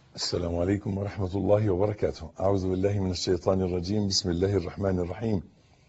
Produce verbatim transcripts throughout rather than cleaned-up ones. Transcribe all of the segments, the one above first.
السلام عليكم ورحمة الله وبركاته. أعوذ بالله من الشيطان الرجيم. بسم الله الرحمن الرحيم.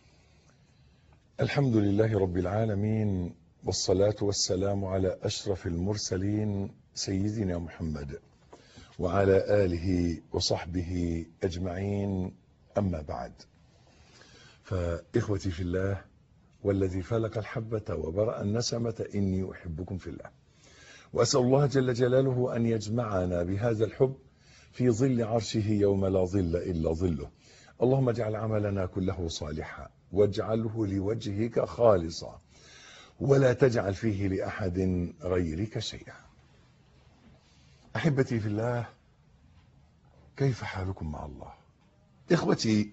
الحمد لله رب العالمين، والصلاة والسلام على أشرف المرسلين سيدنا محمد وعلى آله وصحبه أجمعين، أما بعد. فإخوتي في الله والذي فلق الحبة وبرأ النسمة، إني أحبكم في الله، وأسأل الله جل جلاله أن يجمعنا بهذا الحب في ظل عرشه يوم لا ظل إلا ظله. اللهم اجعل عملنا كله صالحا واجعله لوجهك خالصا، ولا تجعل فيه لأحد غيرك شيئا. أحبتي في الله، كيف حالكم مع الله؟ إخوتي،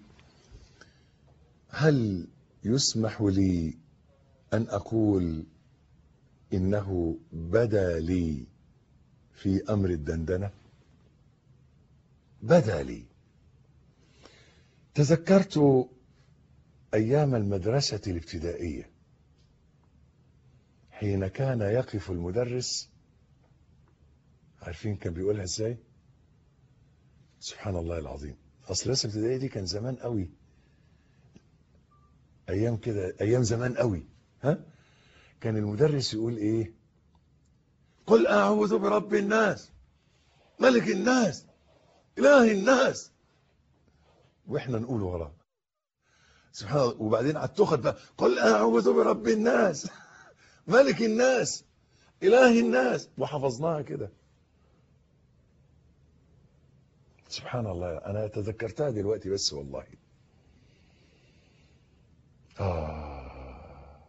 هل يسمح لي أن أقول إنه بدا لي في أمر الدندنة؟ بدا لي. تذكرت أيام المدرسة الابتدائية، حين كان يقف المدرس، عارفين كان بيقولها ازاي؟ سبحان الله العظيم. أصل المدرسة الابتدائية دي كان زمان قوي، أيام كده، أيام زمان قوي. ها؟ كان المدرس يقول إيه؟ قل أعوذ برب الناس، ملك الناس، إله الناس، وإحنا نقول وراه سبحان الله. وبعدين على التخت بقى، قل أعوذ برب الناس، ملك الناس، إله الناس، وحفظناها كده. سبحان الله، أنا تذكرتها دلوقتي بس والله. آه.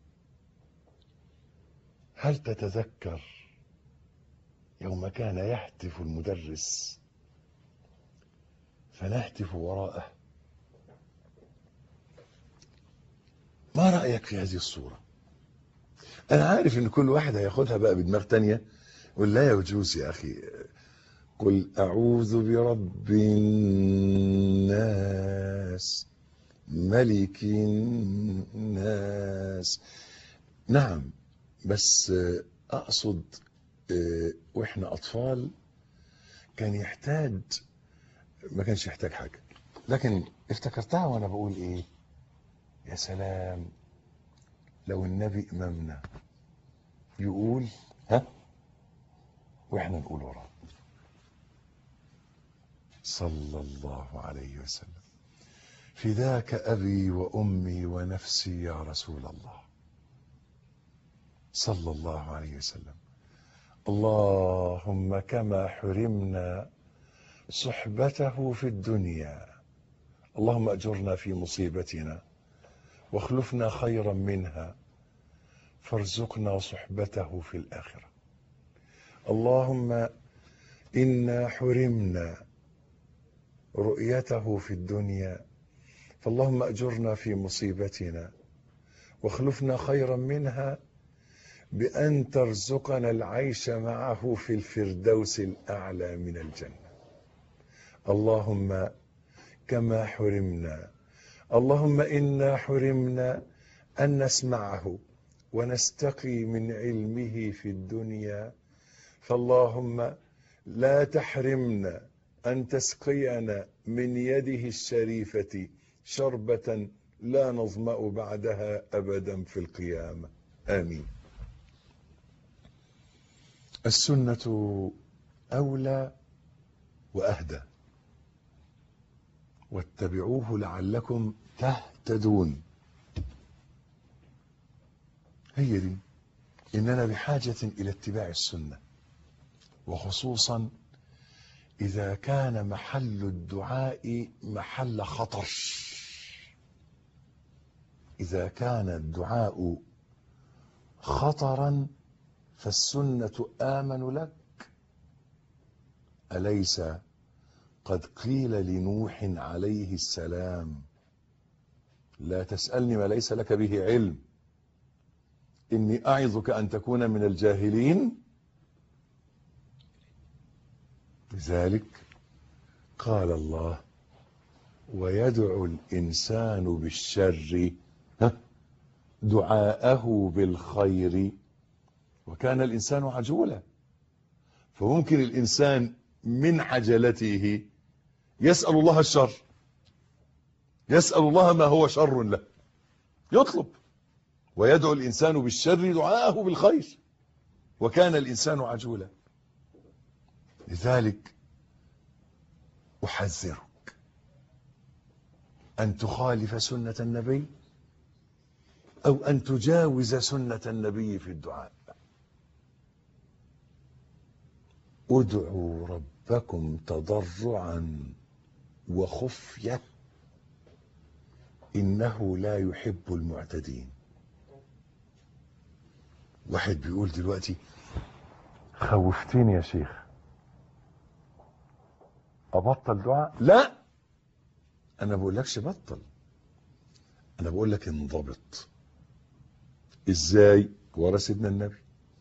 هل تتذكر يوم كان يهتف المدرس فنهتف وراءه؟ ما رأيك في هذه الصورة؟ أنا عارف إن كل واحد هياخدها بقى بدماغ تانية، يقول لا يجوز يا أخي، قل أعوذ برب الناس، ملك الناس. نعم، بس أقصد وإحنا أطفال كان يحتاج، ما كانش يحتاج حاجة، لكن افتكرتها وأنا بقول إيه؟ يا سلام لو النبي إمامنا يقول ها وإحنا نقول وراه صلى الله عليه وسلم: فداك أبي وأمي ونفسي يا رسول الله، صلى الله عليه وسلم. اللهم كما حرمنا صحبته في الدنيا، اللهم أجرنا في مصيبتنا واخلفنا خيرا منها، فارزقنا صحبته في الآخرة. اللهم إنا حرمنا رؤيته في الدنيا، فاللهم أجرنا في مصيبتنا واخلفنا خيرا منها بأن ترزقنا العيش معه في الفردوس الأعلى من الجنة. اللهم كما حرمنا، اللهم إنا حرمنا أن نسمعه ونستقي من علمه في الدنيا، فاللهم لا تحرمنا أن تسقينا من يده الشريفة شربة لا نظمأ بعدها أبدا في القيامة، آمين. السنة أولى وأهدى، واتبعوه لعلكم تهتدون. هي دي، إننا بحاجة إلى اتباع السنة، وخصوصا إذا كان محل الدعاء محل خطر. إذا كان الدعاء خطرا فالسنة آمن لك. أليس قد قيل لنوح عليه السلام: لا تسألني ما ليس لك به علم، إني أعظك أن تكون من الجاهلين؟ لذلك قال الله: ويدعو الإنسان بالشر دعاءه بالخير وكان الإنسان عجولا. فممكن الإنسان من عجلته يسأل الله الشر، يسأل الله ما هو شر له، يطلب. ويدعو الإنسان بالشر دعاءه بالخير، وكان الإنسان عجولا. لذلك أحذرك أن تخالف سنة النبي أو أن تجاوز سنة النبي في الدعاء. ادعوا ربكم تضرعا وخفية إنه لا يحب المعتدين. واحد بيقول دلوقتي خوفتني يا شيخ، أبطل دعاء؟ لا، أنا بقولكش بطل، أنا بقولك انضبط. إزاي؟ ورا سيدنا النبي.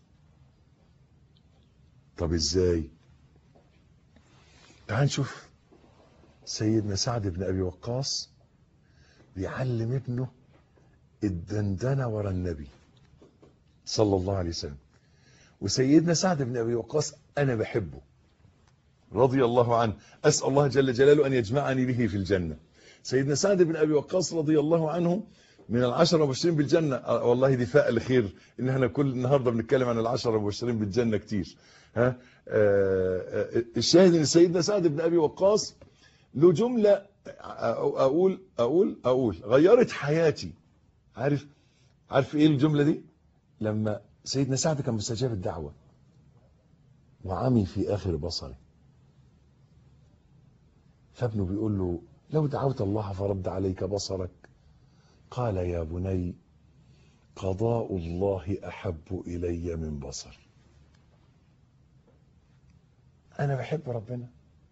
طب إزاي؟ تعال نشوف سيدنا سعد بن أبي وقاص بيعلم ابنه الدندنة ورا النبي صلى الله عليه وسلم. وسيدنا سعد بن أبي وقاص أنا بحبه رضي الله عنه، أسأل الله جل جلاله أن يجمعني به في الجنة. سيدنا سعد بن أبي وقاص رضي الله عنه من العشرة المبشرين بالجنة. والله دي فاء خير إن احنا كل النهاردة بنتكلم عن العشرة المبشرين بالجنة كتير. ها آه الشاهد إن سيدنا سعد بن أبي وقاص له جملة أقول أقول أقول غيرت حياتي. عارف عارف إيه الجملة دي؟ لما سيدنا سعد كان مستجاب الدعوة وعمي في آخر بصره، فابنه بيقول له لو دعوت الله فرد عليك بصرك، قال يا بني قضاء الله أحب إلي من بصري. أنا بحب ربنا،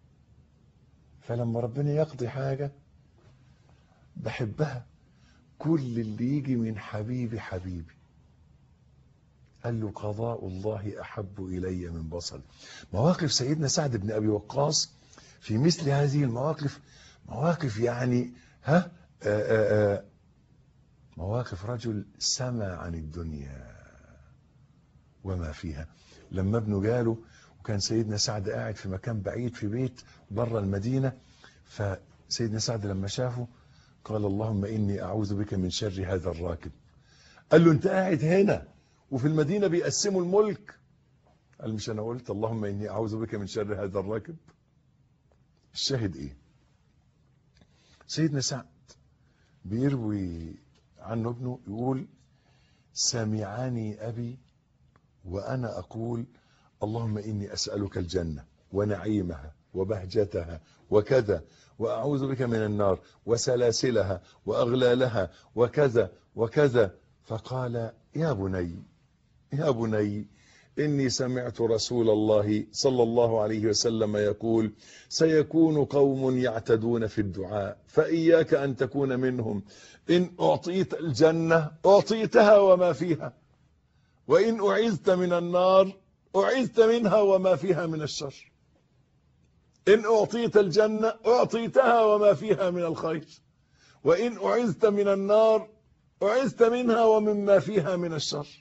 فلما ربنا يقضي حاجة بحبها، كل اللي يجي من حبيبي حبيبي. قال له قضاء الله أحب إلي من بصري. مواقف سيدنا سعد بن أبي وقاص في مثل هذه المواقف مواقف يعني ها آآ آآ مواقف رجل سمى عن الدنيا وما فيها. لما ابنه جاله وكان سيدنا سعد قاعد في مكان بعيد في بيت بره المدينة، فسيدنا سعد لما شافه قال اللهم إني أعوذ بك من شر هذا الراكب. قال له أنت قاعد هنا وفي المدينة بيقسموا الملك؟ قال مش أنا قلت اللهم إني أعوذ بك من شر هذا الراكب؟ الشاهد إيه؟ سيدنا سعد بيروي عنه ابنه يقول سمعني أبي وأنا أقول اللهم إني أسألك الجنة ونعيمها وبهجتها وكذا، وأعوذ بك من النار وسلاسلها وأغلالها وكذا وكذا. فقال يا بني يا بني إني سمعت رسول الله صلى الله عليه وسلم يقول سيكون قوم يعتدون في الدعاء فإياك أن تكون منهم. إن أعطيت الجنة أعطيتها وما فيها، وإن أعذت من النار أعذت منها وما فيها من الشر. إن أعطيت الجنة أعطيتها وما فيها من الخير، وإن أعذت من النار أعذت منها ومما فيها من الشر.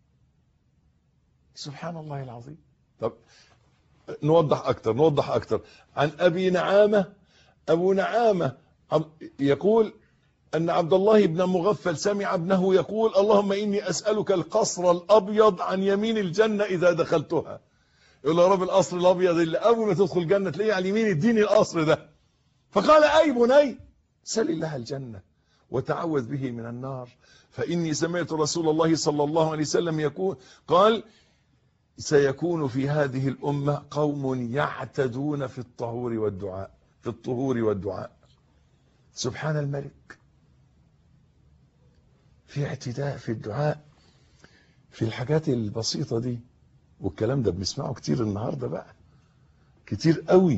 سبحان الله العظيم. طب نوضح أكتر نوضح أكتر عن أبي نعامة. أبو نعامة يقول أن عبد الله بن مغفل سمع ابنه يقول اللهم إني أسألك القصر الأبيض عن يمين الجنة إذا دخلتها. يقول يا رب القصر الأبيض اللي أول ما تدخل الجنة تلاقيه على اليمين، اديني القصر ده. فقال أي بني سل الله الجنة وتعوذ به من النار، فإني سمعت رسول الله صلى الله عليه وسلم يقول قال سيكون في هذه الأمة قوم يعتدون في الطهور والدعاء في الطهور والدعاء. سبحان الملك، في اعتداء في الدعاء في الحاجات البسيطة دي. والكلام ده بنسمعه كتير النهاردة بقى، كتير قوي.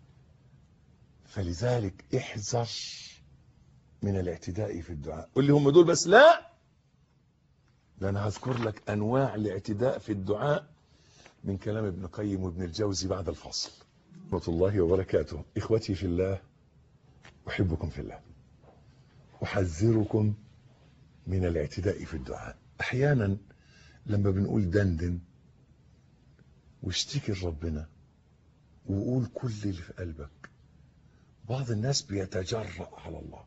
فلذلك احذر من الاعتداء في الدعاء. قل لي هم دول بس؟ لا، ده انا هذكر لك انواع الاعتداء في الدعاء من كلام ابن قيم وابن الجوزي بعد الفصل. ورحمة الله وبركاته. اخوتي في الله، احبكم في الله، احذركم من الاعتداء في الدعاء. احيانا لما بنقول دندن واشتكي لربنا وقول كل اللي في قلبك. بعض الناس بيتجرأ على الله.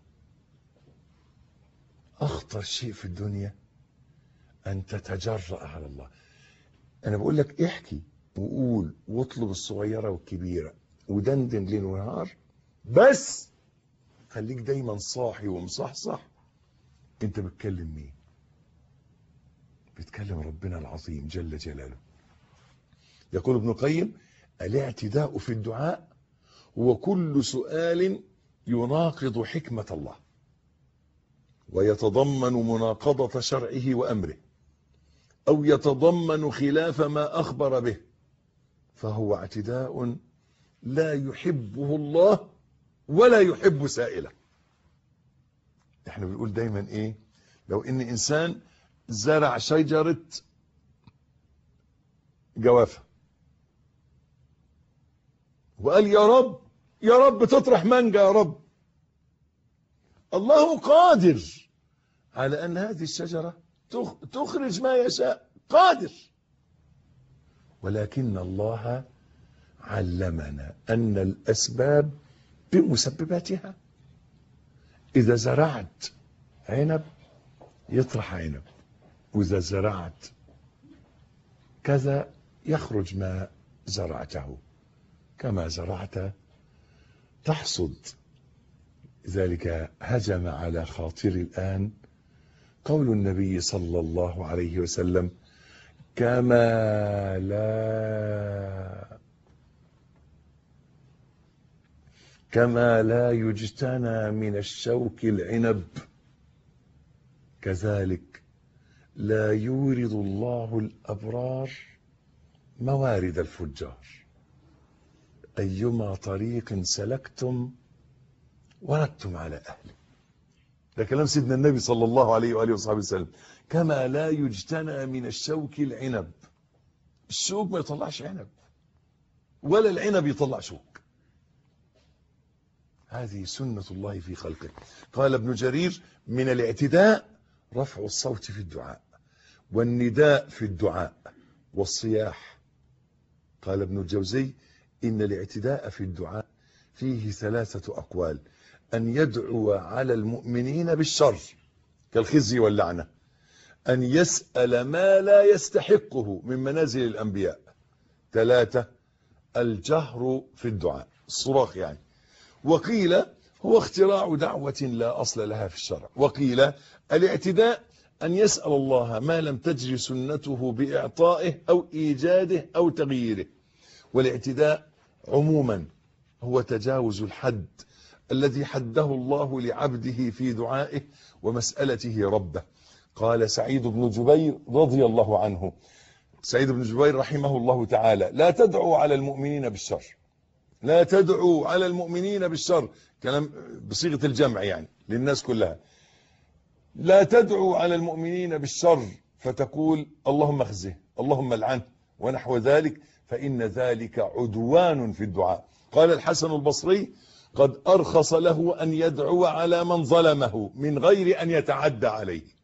أخطر شيء في الدنيا أن تتجرأ على الله. أنا بقول لك احكي وقول واطلب الصغيرة والكبيرة ودندن ليل ونهار، بس خليك دايما صاحي ومصحصح. انت بتكلم مين؟ بتكلم ربنا العظيم جل جلاله. يقول ابن القيم: الاعتداء في الدعاء هو كل سؤال يناقض حكمة الله ويتضمن مناقضة شرعه وأمره، أو يتضمن خلاف ما أخبر به، فهو اعتداء لا يحبه الله ولا يحب سائله. احنا بنقول دايما ايه؟ لو ان انسان زرع شجرة جوافة وقال يا رب يا رب تطرح مانجا يا رب، الله قادر على ان هذه الشجرة تخرج ما يشاء، قادر. ولكن الله علمنا ان الاسباب بمسبباتها. اذا زرعت عنب يطرح عنب، واذا زرعت كذا يخرج ما زرعته، كما زرعت تحصد. ذلك هجم على خاطري الآن قول النبي صلى الله عليه وسلم: كما لا كما لا يجتنى من الشوك العنب، كذلك لا يورد الله الأبرار موارد الفجار. أيما طريق سلكتم وردتم على أهله. ده كلام سيدنا النبي صلى الله عليه وآله وصحبه وسلم. كما لا يجتنى من الشوك العنب. الشوك ما يطلعش عنب، ولا العنب يطلع شوك. هذه سنة الله في خلقه. قال ابن جرير: من الاعتداء رفع الصوت في الدعاء، والنداء في الدعاء، والصياح. قال ابن الجوزي: إن الاعتداء في الدعاء فيه ثلاثة أقوال: أن يدعو على المؤمنين بالشر كالخزي واللعنة، أن يسأل ما لا يستحقه من منازل الأنبياء، ثلاثة الجهر في الدعاء، الصراخ يعني. وقيل هو اختراع دعوة لا أصل لها في الشرع. وقيل الاعتداء أن يسأل الله ما لم تجري سنته بإعطائه أو إيجاده أو تغييره. والاعتداء عموما هو تجاوز الحد الذي حده الله لعبده في دعائه ومسألته ربه. قال سعيد بن جبير رضي الله عنه، سعيد بن جبير رحمه الله تعالى: لا تدعوا على المؤمنين بالشر، لا تدعوا على المؤمنين بالشر، كلام بصيغة الجمع يعني للناس كلها. لا تدعوا على المؤمنين بالشر فتقول اللهم اخزه، اللهم العنه، ونحو ذلك، فإن ذلك عدوان في الدعاء. قال الحسن البصري: قد أرخص له أن يدعو على من ظلمه من غير أن يتعدى عليه.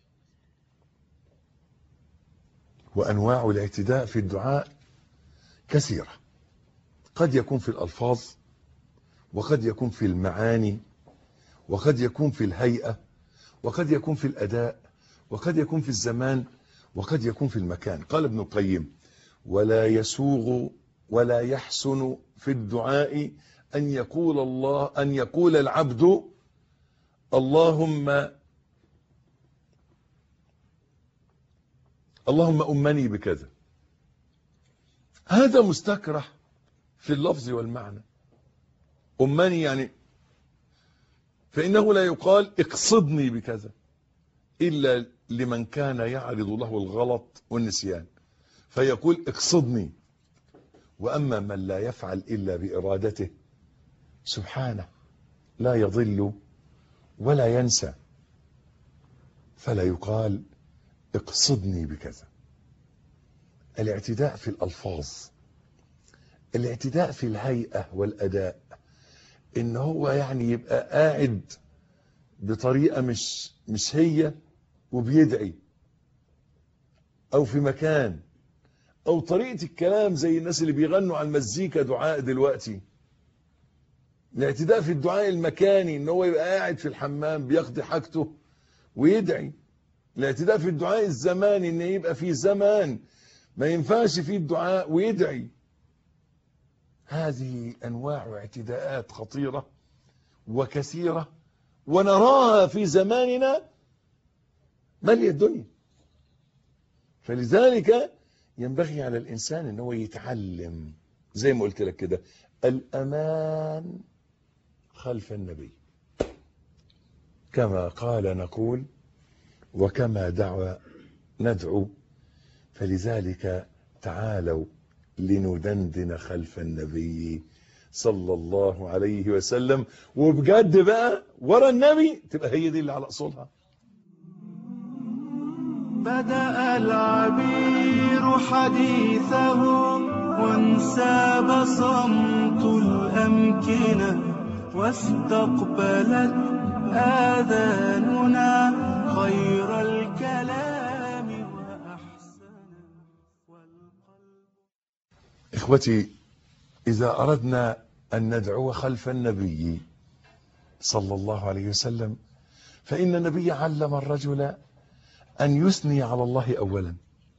وأنواع الاعتداء في الدعاء كثيرة، قد يكون في الألفاظ، وقد يكون في المعاني، وقد يكون في الهيئة، وقد يكون في الأداء، وقد يكون في الزمان، وقد يكون في المكان. قال ابن القيم: ولا يسوغ ولا يحسن في الدعاء أن يقول الله أن يقول العبد اللهم اللهم أمني بكذا. هذا مستكره في اللفظ والمعنى. أمني يعني، فإنه لا يقال اقصدني بكذا إلا لمن كان يعرض له الغلط والنسيان، فيقول اقصدني. وأما من لا يفعل إلا بإرادته سبحانه لا يضل ولا ينسى، فلا يقال اقصدني بكذا. الاعتداء في الألفاظ، الاعتداء في الهيئة والأداء، إن هو يعني يبقى قاعد بطريقة مش مش هي وبيدعي، أو في مكان، او طريقة الكلام زي الناس اللي بيغنوا على المزيكا دعاء دلوقتي. الاعتداء في الدعاء المكاني، ان هو يبقى قاعد في الحمام بيقضي حاجته ويدعي. الاعتداء في الدعاء الزماني، ان يبقى في زمان ما ينفعش فيه الدعاء ويدعي. هذه انواع اعتداءات خطيرة وكثيرة، ونراها في زماننا مالية الدنيا. فلذلك ينبغي على الإنسان أنه يتعلم زي ما قلت لك كده، الأمان خلف النبي، كما قال نقول وكما دعا ندعو. فلذلك تعالوا لندندن خلف النبي صلى الله عليه وسلم، وبجد بقى ورا النبي تبقى هي دي اللي على أصولها. بدأ العبير حديثه وانساب صمت الأمكنة، واستقبلت آذاننا خير الكلام وأحسنه والقلب. إخوتي، إذا أردنا أن ندعو خلف النبي صلى الله عليه وسلم، فإن النبي علم الرجل أن يثني على الله أولا،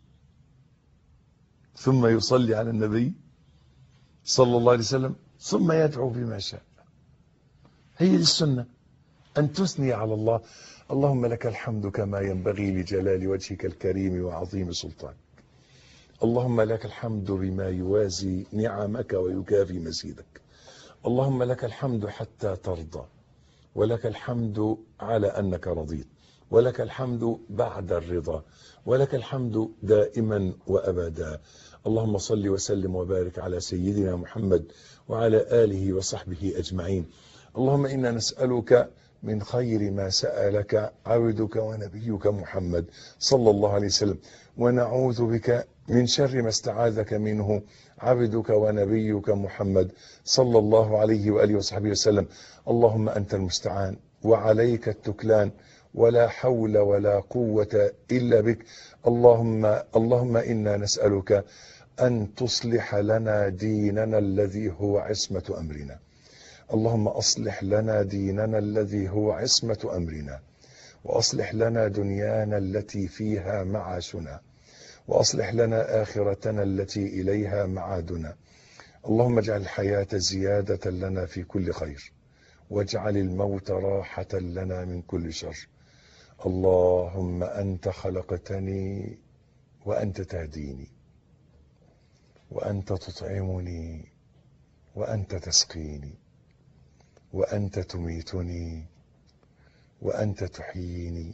ثم يصلي على النبي صلى الله عليه وسلم، ثم يدعو بما شاء. هي دي السنة، أن تثني على الله. اللهم لك الحمد كما ينبغي لجلال وجهك الكريم وعظيم سلطانك. اللهم لك الحمد بما يوازي نعمك ويكافي مزيدك. اللهم لك الحمد حتى ترضى، ولك الحمد على أنك رضيت، ولك الحمد بعد الرضا، ولك الحمد دائما وأبدا. اللهم صل وسلم وبارك على سيدنا محمد وعلى آله وصحبه أجمعين. اللهم إنا نسألك من خير ما سألك عبدك ونبيك محمد صلى الله عليه وسلم، ونعوذ بك من شر ما استعاذك منه عبدك ونبيك محمد صلى الله عليه وآله وصحبه وسلم. اللهم أنت المستعان وعليك التكلان، ولا حول ولا قوة إلا بك. اللهم اللهم إنا نسألك أن تصلح لنا ديننا الذي هو عصمة أمرنا. اللهم أصلح لنا ديننا الذي هو عصمة أمرنا، وأصلح لنا دنيانا التي فيها معاشنا، وأصلح لنا آخرتنا التي إليها معادنا. اللهم اجعل الحياة زيادة لنا في كل خير، واجعل الموت راحة لنا من كل شر. اللهم أنت خلقتني وأنت تهديني، وأنت تطعمني وأنت تسقيني، وأنت تميتني وأنت تحييني.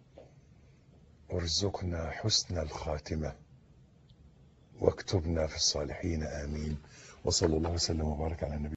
ارزقنا حسن الخاتمة واكتبنا في الصالحين، آمين. وصلى الله وسلم وبارك على النبي.